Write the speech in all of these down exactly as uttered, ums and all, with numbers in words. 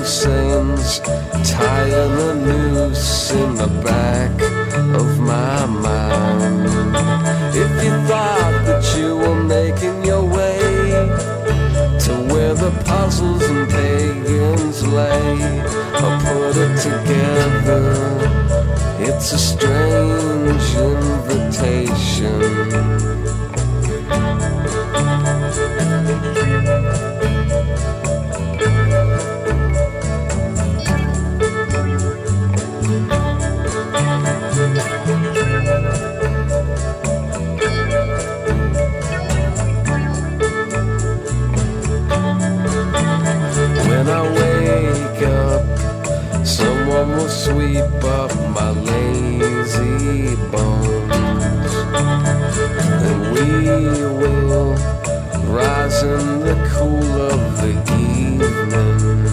loose ends, tying a noose in the back of my mind. If you thought that you were making your way to where the puzzles and pagans lay, or put it together, it's a strange invitation. When I wake up, someone will sweep up my lazy bones, and we will rise in the cool of the evening.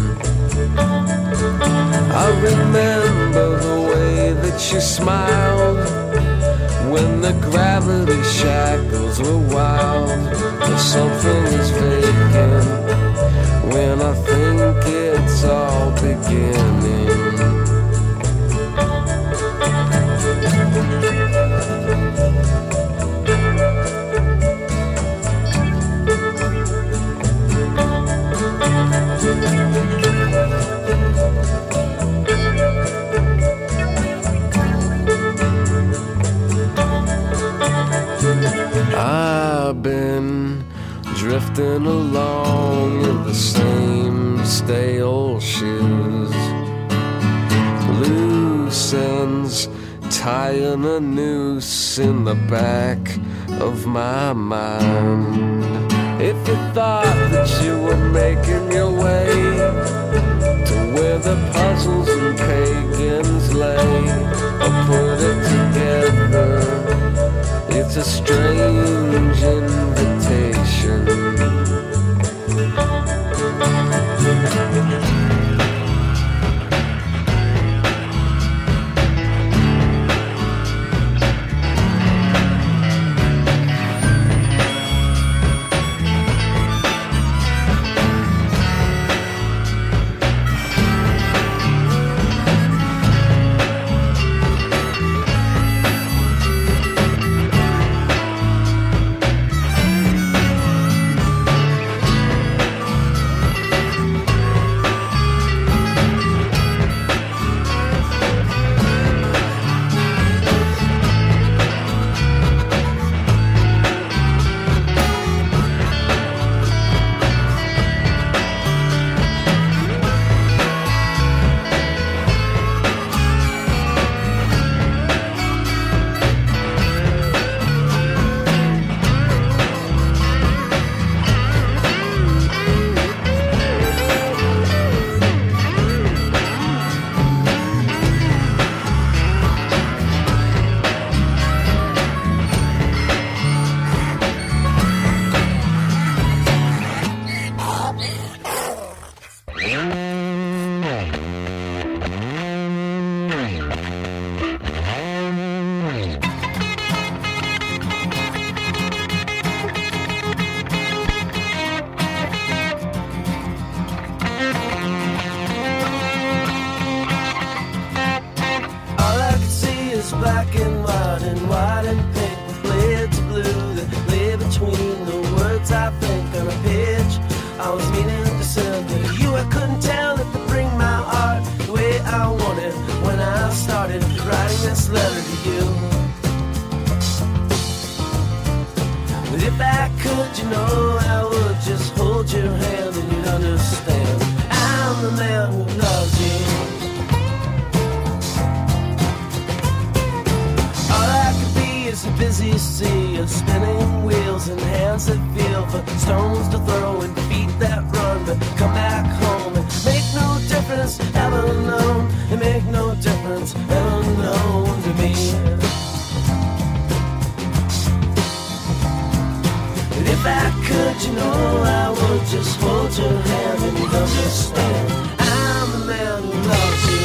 I remember the way that you smiled when the gravity shackles were wild. But something is vacant when I think it's all beginning. I've been drifting along in the same stale shoes, loose ends, tying a noose in the back of my mind. If you thought that you were making your way to where the puzzles and pagans lay, or put it together, it's a strange invitation. Black and white and white and pink with blades of blue that lay between the words I think on a page. I was meaning to send to you. I couldn't tell it to bring my art the way I wanted when I started writing this letter to you. But if I could, you know, I would just hold your hand and you'd understand. I'm the man who loves you. It's a busy sea of spinning wheels and hands that feel for stones to throw and feet that run but come back home and make no difference ever known. It make no difference ever known to me. But if I could, you know, I would just hold your hand and you'd understand. I'm the man who loves you.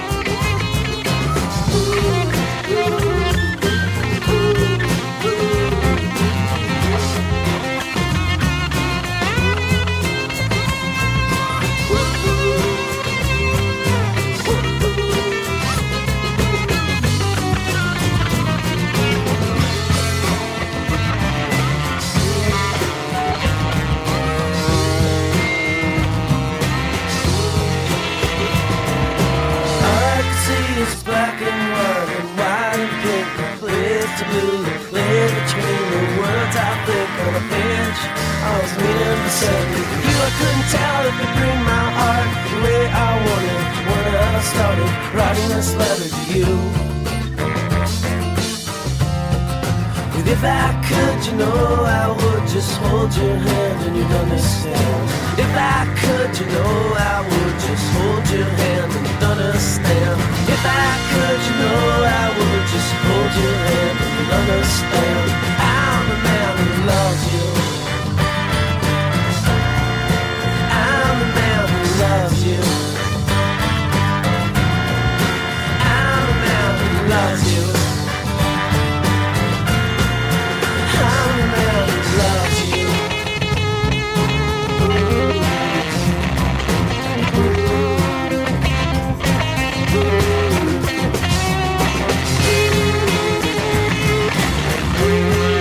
Ooh. couldn't tell if it bring my heart the way I wanted when I started writing this letter to you. But if I could, you know, I would just hold your hand and you'd understand. If I could, you know, I would just hold your hand and you'd understand. If I could, you know, I would just hold your hand and you'd understand. I'm the man who loves you. I'm the man who loves you. I'm the man who loves you. I'm the man who loves you. Ooh. Ooh.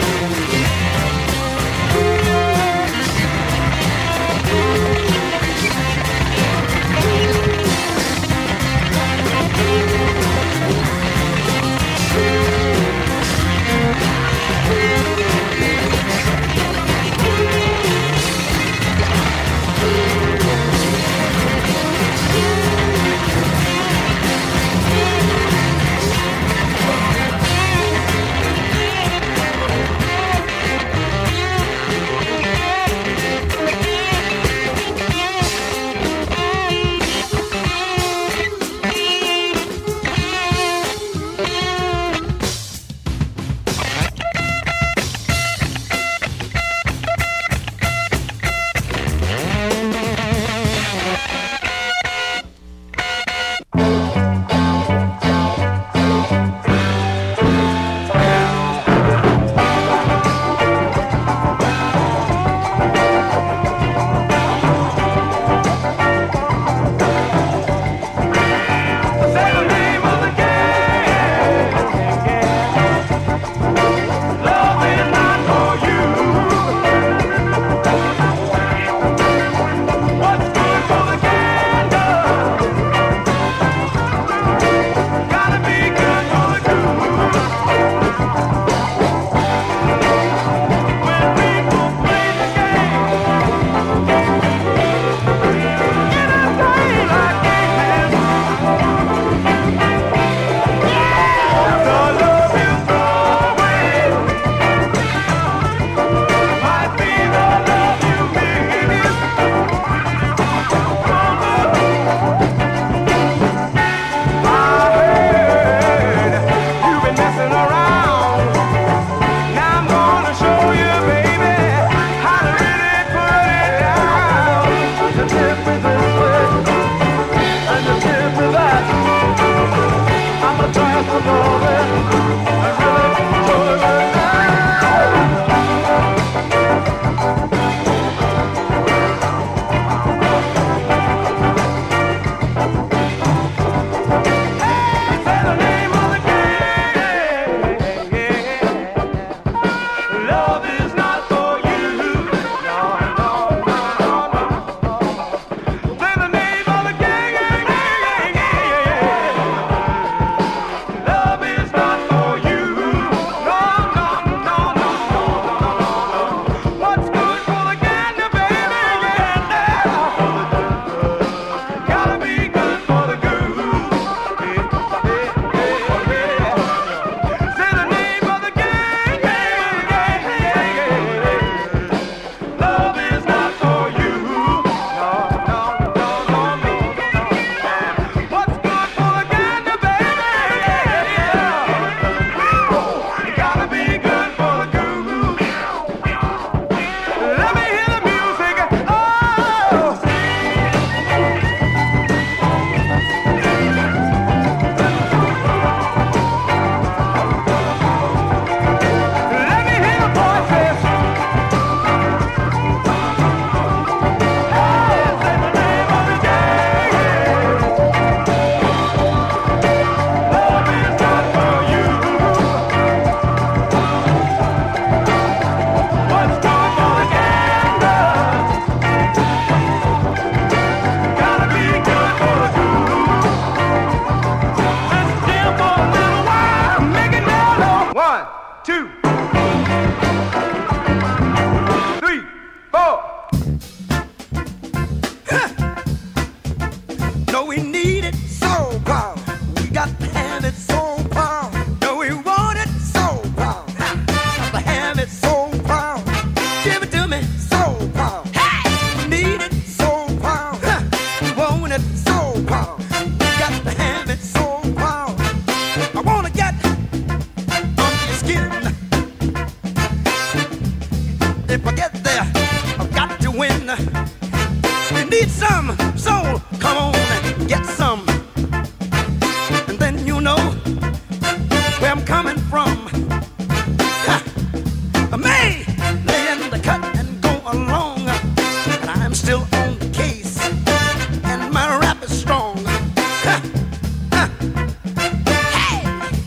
if I get there, I've got to win. You need some soul, come on and get some. And then you know where I'm coming from. Ha! I may lay in the cut and go along, and I'm still on the case, and my rap is strong. Ha! Ha! Hey!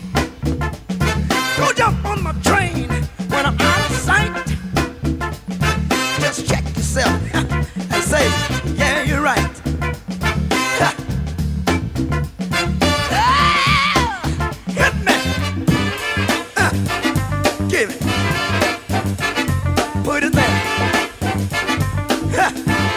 Don't jump on my train when I'm out of sight. Just check yourself and say, yeah, you're right. Ha! Ah! Hit me! Ah! Give it. Put it there. Ha!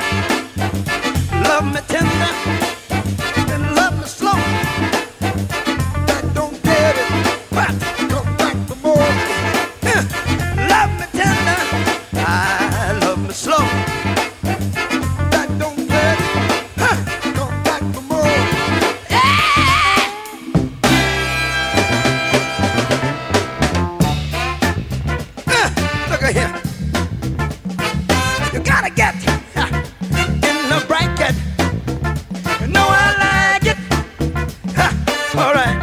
Love me tender and love me slow. That don't get it, but come back for more. Ha! Love me tender, I love me slow. That don't get it, ha! Come back for more. Yeah! Uh, look at here. You gotta get uh, in the bracket. You know I like it. Uh, all right.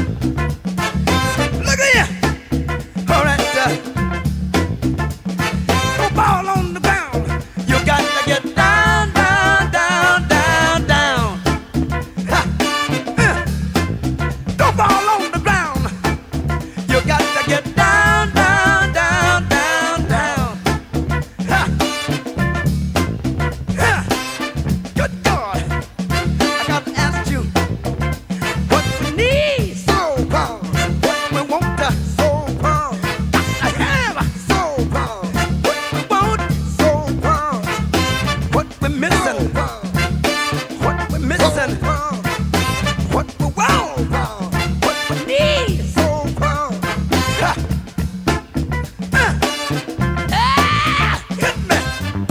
Look at here. All right. Uh, no ball on the ground. You got to get down, down, down, down, down. Uh, uh, no ball on the ground. You got to get down, down, down, down, down. Ha! Ha! Good God! I got to ask you what we need, soul power. What we want, the soul power. I have a soul power. What we want, soul power. What we missing, what we missing, what we want, what we need, soul power. Ha! Uh! Ah! Hit me!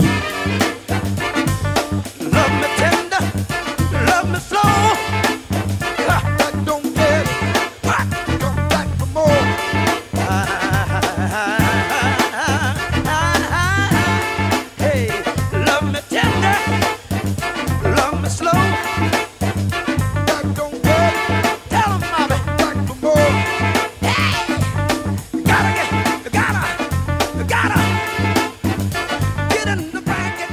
Love me tender, love me slow. Ha! I don't get it, but come back for more. Hey, love me tender, love me slow. I don't get it, tell 'em, mommy, back for more. Hey, you gotta get, you gotta, you gotta get in the bracket.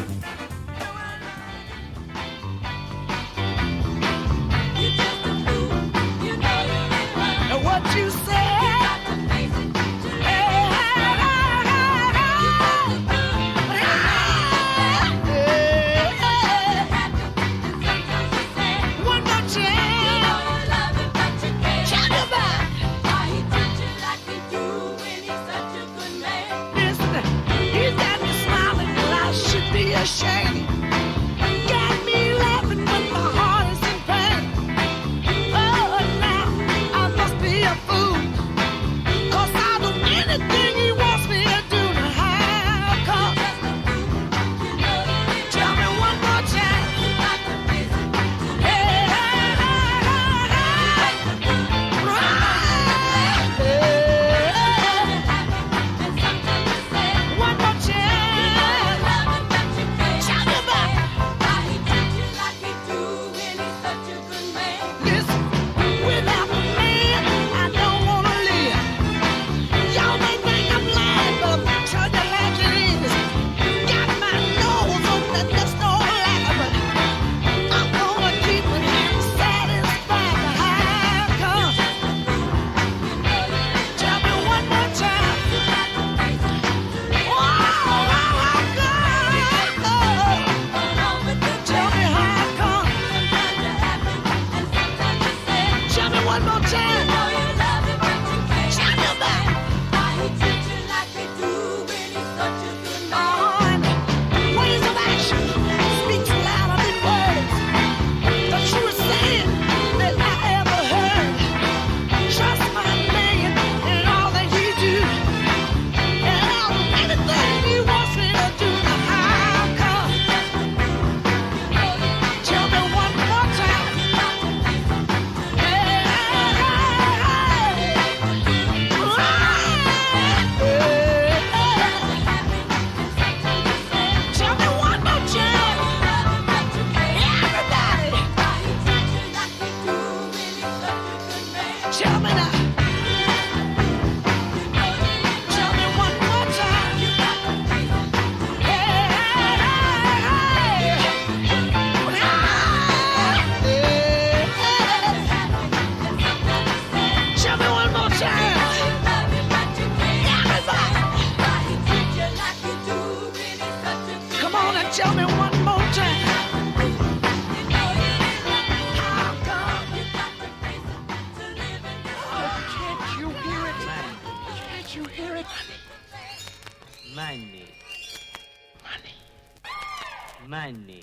And what you say? One more chance. Shout it back. Listen, he's got me smiling and I should be ashamed. Got me laughing when my heart is in pain. Oh, now I must be a fool, 'cause I'll do anything he wants me to do to have. 'Cause tell me one more chance. Hey, hey, hey, hey, hey. Right. Hey, one more chance. Shout Tell me one more time. Money. Money. Money.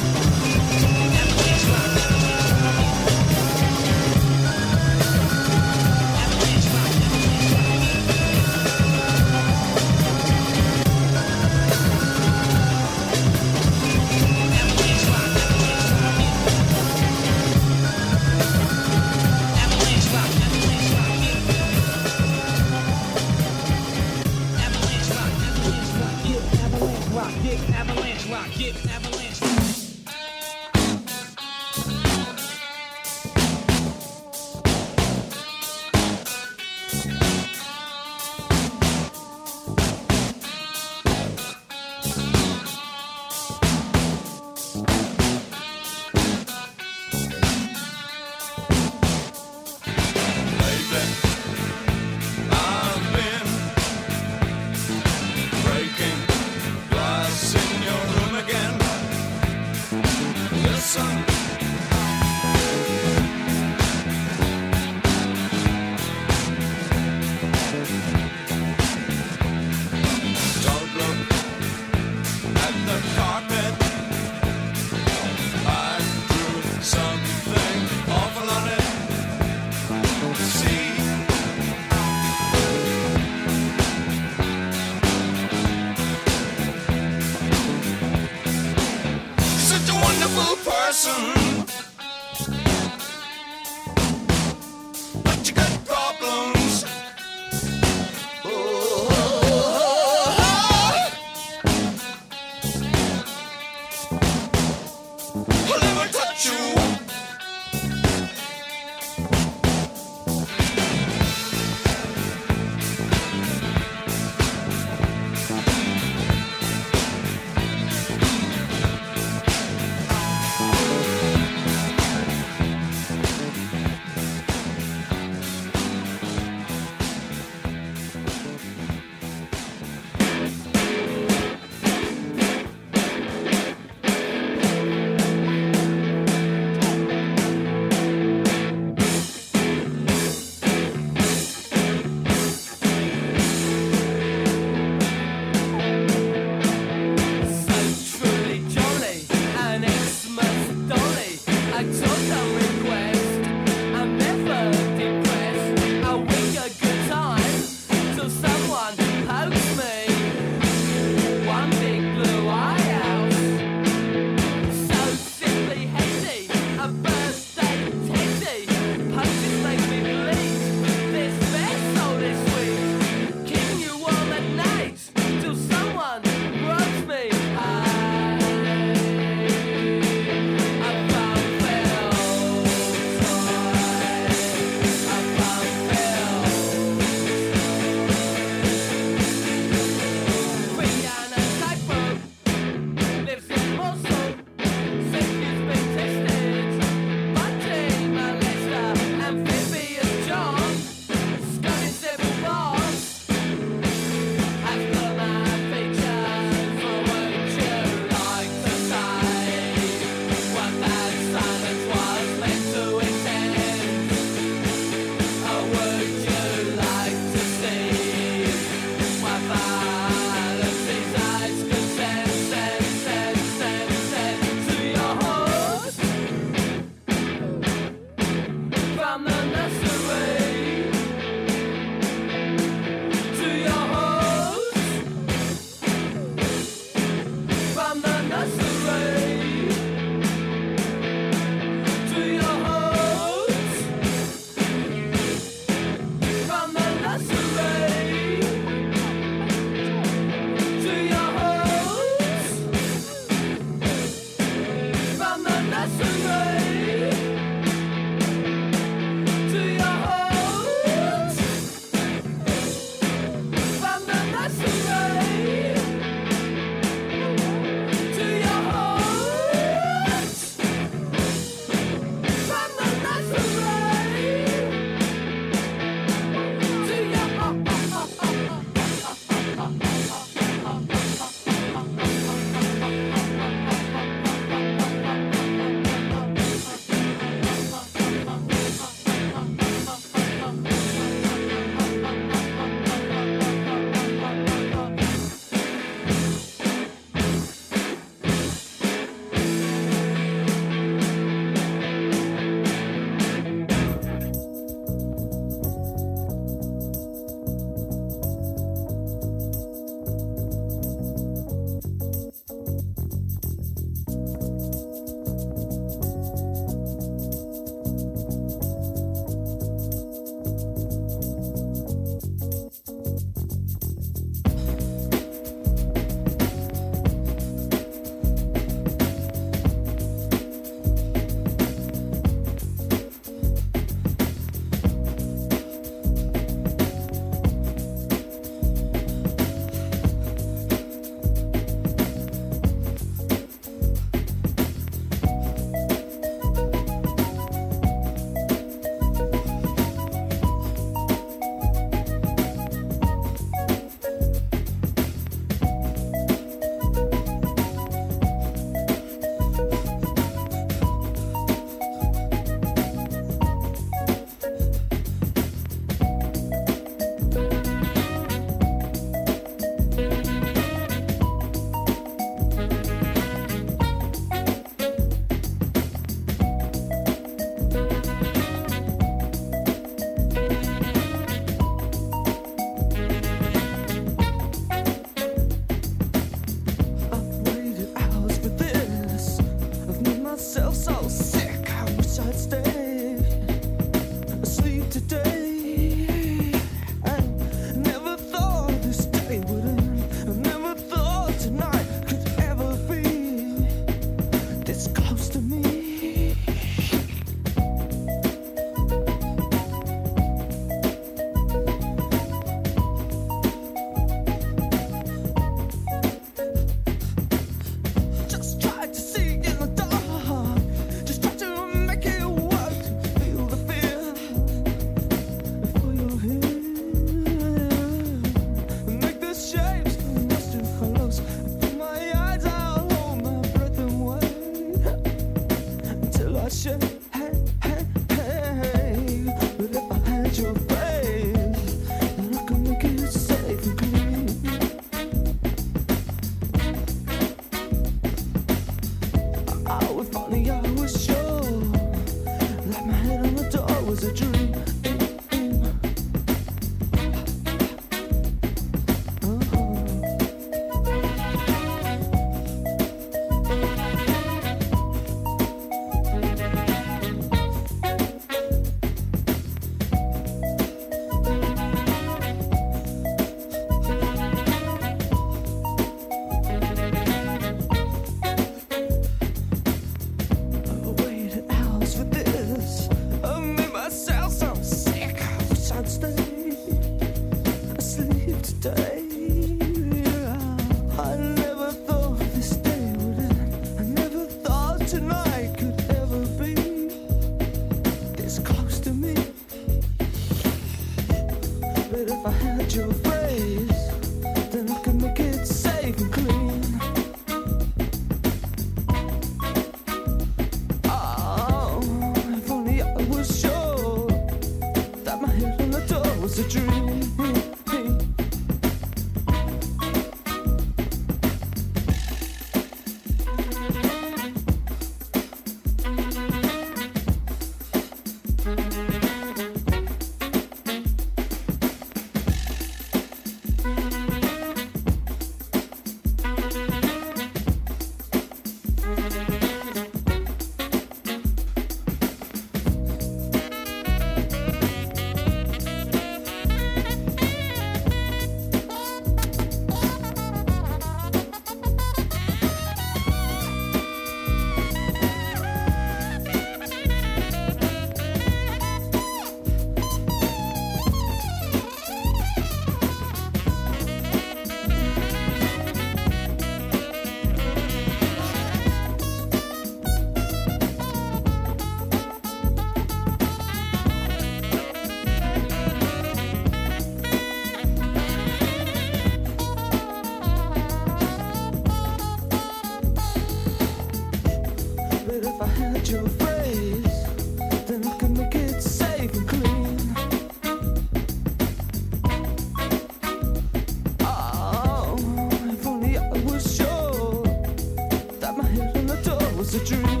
was a dream.